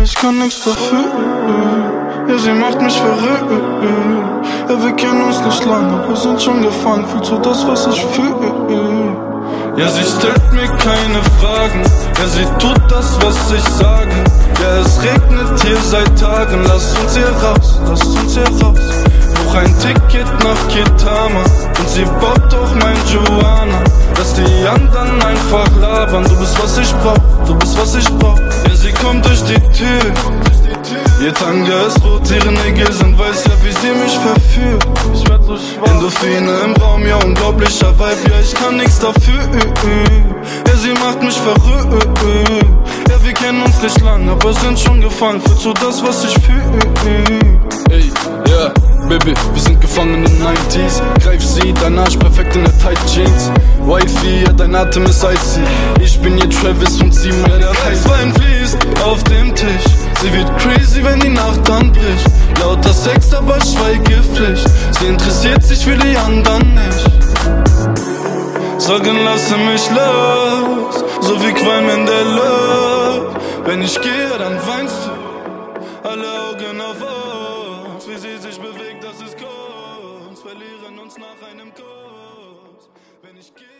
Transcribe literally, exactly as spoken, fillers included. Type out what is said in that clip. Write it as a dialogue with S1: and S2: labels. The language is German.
S1: ich kann nichts dafür. Ja, sie macht mich verrückt. Ja, wir kennen uns nicht lange, aber sind schon gefangen. Fühlst du das, was ich fühle? Ja, sie stellt mir keine Fragen. Ja, sie tut das, was ich sage. Ja, es regnet hier seit Tagen. Lass uns hier raus, lass uns hier raus. Buch ein Ticket nach Kitama und sie baut doch mein Joanna. Lass die anderen einfach labern. Du bist, was ich brauch, du bist, was ich brauch. Ja, sie kommt durch die Tür. Ihr Tanga ist rot, ihre Nägel sind weiß, ja, wie sie mich verführt. Ich werd so schwach. Endorphine im Raum, ja, unglaublicher Vibe, ja, ich kann nix dafür. Ja, sie macht mich verrückt. Ja, wir kennen uns nicht lang, aber sind schon gefangen. Fühlst du das, was ich fühl?
S2: Ey, yeah, Baby, wir sind gefangen in den neunziger. Greif sie, dein Arsch perfekt in der Tight Jeans. Wifey, ja, dein Atem ist icy. Ich bin ihr Travis und sie mein
S1: ja, der Weißwein fließt auf dem Tisch. Sie wird crazy, wenn die Nacht anbricht. Lauter Sex, aber Schweigepflicht. Sie interessiert sich für die anderen nicht. Sagen, lasse mich los, so wie Qualm in der Luft. Wenn ich gehe, dann weinst du. Alle Augen auf uns, wie sie sich bewegt, das ist Kunst. Verlieren uns nach einem Kuss. Wenn ich gehe